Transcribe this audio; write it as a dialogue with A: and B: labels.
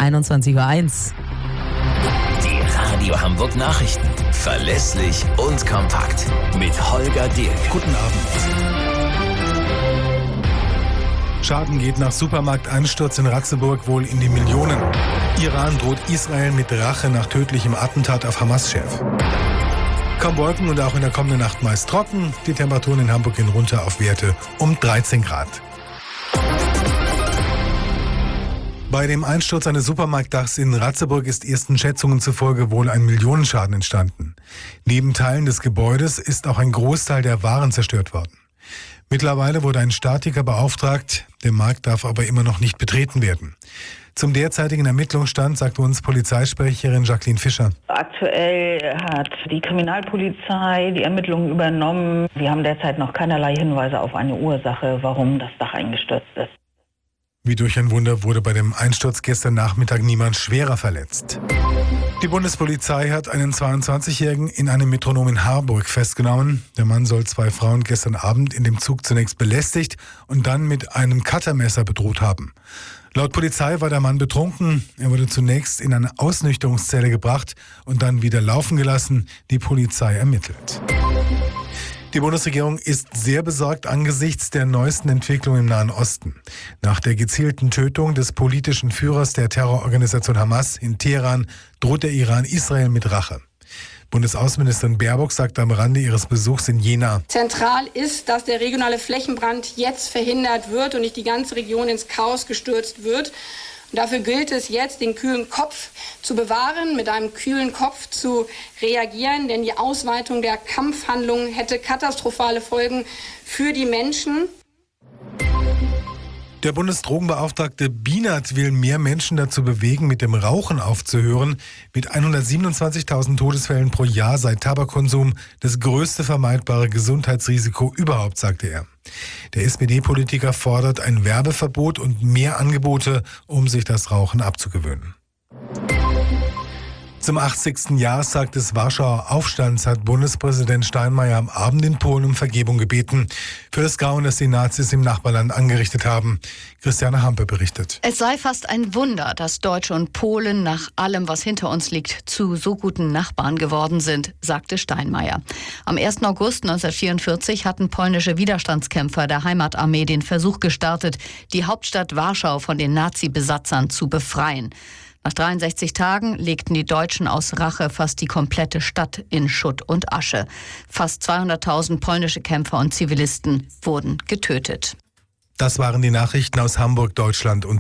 A: 21:01 Uhr.
B: Die Radio Hamburg Nachrichten. Verlässlich und kompakt. Mit Holger Dirk.
C: Guten Abend. Schaden geht nach Supermarkteinsturz in Ratzeburg wohl in die Millionen. Iran droht Israel mit Rache nach tödlichem Attentat auf Hamas-Chef. Kaum Wolken und auch in der kommenden Nacht meist trocken. Die Temperaturen in Hamburg gehen runter auf Werte um 13 Grad. Bei dem Einsturz eines Supermarktdachs in Ratzeburg ist ersten Schätzungen zufolge wohl ein Millionenschaden entstanden. Neben Teilen des Gebäudes ist auch ein Großteil der Waren zerstört worden. Mittlerweile wurde ein Statiker beauftragt, der Markt darf aber immer noch nicht betreten werden. Zum derzeitigen Ermittlungsstand sagt uns Polizeisprecherin Jacqueline Fischer.
D: Aktuell hat die Kriminalpolizei die Ermittlungen übernommen. Wir haben derzeit noch keinerlei Hinweise auf eine Ursache, warum das Dach eingestürzt ist.
C: Wie durch ein Wunder wurde bei dem Einsturz gestern Nachmittag niemand schwerer verletzt. Die Bundespolizei hat einen 22-Jährigen in einem Metronom in Harburg festgenommen. Der Mann soll 2 Frauen gestern Abend in dem Zug zunächst belästigt und dann mit einem Cuttermesser bedroht haben. Laut Polizei war der Mann betrunken. Er wurde zunächst in eine Ausnüchterungszelle gebracht und dann wieder laufen gelassen. Die Polizei ermittelt. Die Bundesregierung ist sehr besorgt angesichts der neuesten Entwicklungen im Nahen Osten. Nach der gezielten Tötung des politischen Führers der Terrororganisation Hamas in Teheran droht der Iran Israel mit Rache. Bundesaußenministerin Baerbock sagte am Rande ihres Besuchs in Jena:
E: Zentral ist, dass der regionale Flächenbrand jetzt verhindert wird und nicht die ganze Region ins Chaos gestürzt wird. Und dafür gilt es jetzt, den kühlen Kopf zu bewahren, mit einem kühlen Kopf zu reagieren, denn die Ausweitung der Kampfhandlungen hätte katastrophale Folgen für die Menschen.
C: Der Bundesdrogenbeauftragte Bienert will mehr Menschen dazu bewegen, mit dem Rauchen aufzuhören. Mit 127.000 Todesfällen pro Jahr sei Tabakkonsum das größte vermeidbare Gesundheitsrisiko überhaupt, sagte er. Der SPD-Politiker fordert ein Werbeverbot und mehr Angebote, um sich das Rauchen abzugewöhnen. Zum 80. Jahrestag des Warschauer Aufstands hat Bundespräsident Steinmeier am Abend in Polen um Vergebung gebeten für das Grauen, das die Nazis im Nachbarland angerichtet haben. Christiane Hampe berichtet.
F: Es sei fast ein Wunder, dass Deutsche und Polen nach allem, was hinter uns liegt, zu so guten Nachbarn geworden sind, sagte Steinmeier. Am 1. August 1944 hatten polnische Widerstandskämpfer der Heimatarmee den Versuch gestartet, die Hauptstadt Warschau von den Nazi-Besatzern zu befreien. Nach 63 Tagen legten die Deutschen aus Rache fast die komplette Stadt in Schutt und Asche. Fast 200.000 polnische Kämpfer und Zivilisten wurden getötet.
C: Das waren die Nachrichten aus Hamburg, Deutschland und